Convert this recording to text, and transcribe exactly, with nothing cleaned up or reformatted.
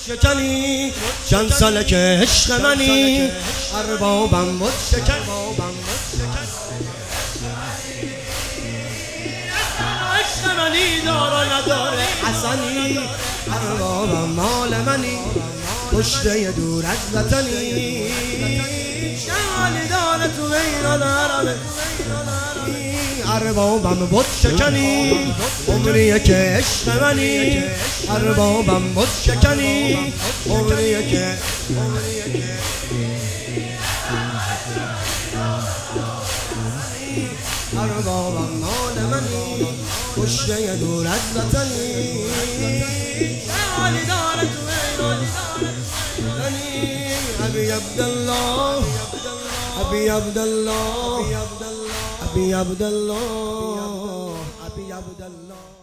شکنی چند ساله که عشق منی اربابم بود شکنی عشق منی داره نداره حسنی اربابم مال منی پشته دور از وطنی شمالی داره تو میران عربه اربابم بود شکنی عمریه که عشق منی اربابم بود شکنی عمریه که اربابم مال منی پشته دور از وطنی شمالی داره تو میران ابی عبدالله ابی عبدالله ابی عبدالله ابی عبدالله